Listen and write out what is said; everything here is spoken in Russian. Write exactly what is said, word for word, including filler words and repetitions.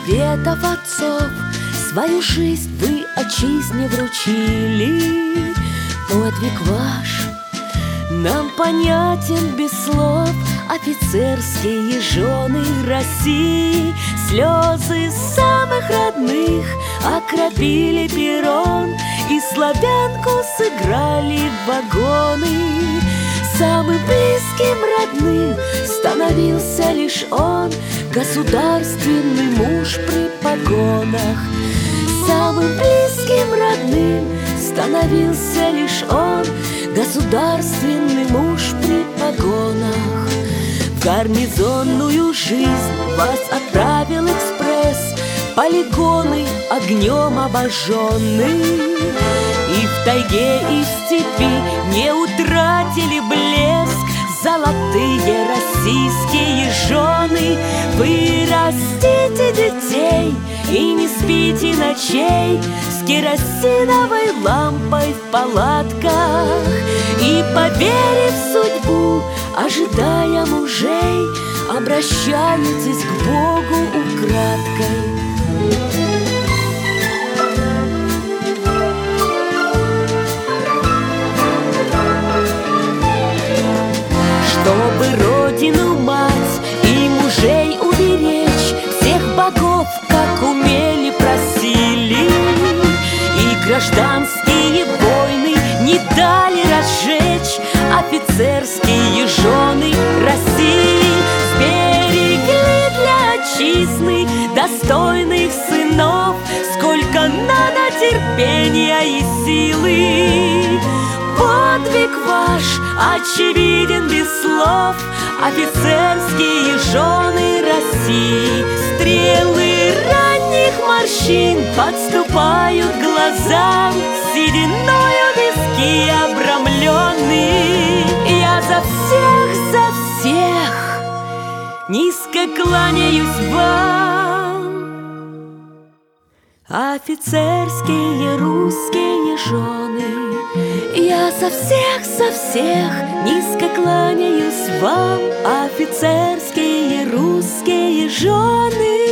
заветов отцов свою жизнь вы отчизне вручили. Подвиг ваш нам понятен без слов. Офицерские жены России слезы самых родных окропили перрон и славянку сыграли в вагоны. Самым близким родным становился лишь он, государственный муж при погонах. Самым близким родным становился лишь он, государственный муж при погонах. В гарнизонную жизнь вас отправил экспресс, полигоны огнем обожженные. И в тайге, и в степи не утратили блеск золотые российские жены. Вы растите детей и не спите ночей с керосиновой лампой в палатках. И, поверив в судьбу, ожидая мужей, обращаетесь к Богу украдкой. Чтобы родину, мать и мужей уберечь, всех богов, как умели, просили. И гражданские войны не дали разжечь офицерские жены России. Сберегли для отчизны достойных сынов, сколько надо терпения и силы. Подвиг ваш очевиден без слов, офицерские жены России. Стрелы ранних морщин подступают к глазам, сединою виски обрамленные. Я за всех, за всех низко кланяюсь вам, офицерские русские жены. Я за всех, за всех низко кланяюсь вам, офицерские русские жены.